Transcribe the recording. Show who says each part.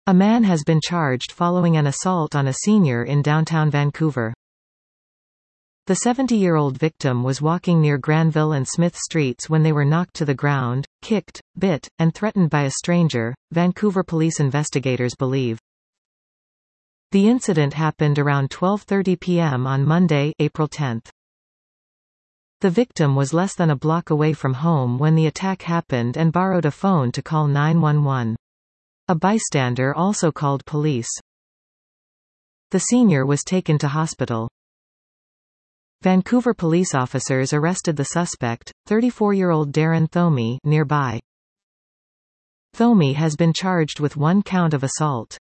Speaker 1: A man has been charged following an assault on a senior in downtown Vancouver. The 70-year-old victim was walking near Granville and Smith Streets when they were knocked to the ground, kicked, bit, and threatened by a stranger, Vancouver police investigators believe. The incident happened around 12:30 p.m. on Monday, April 10. The victim was less than a block away from home when the attack happened and borrowed a phone to call 911. A bystander also called police. The senior was taken to hospital. Vancouver police officers arrested the suspect, 34-year-old Darren Thomey, nearby. Thomey has been charged with one count of assault.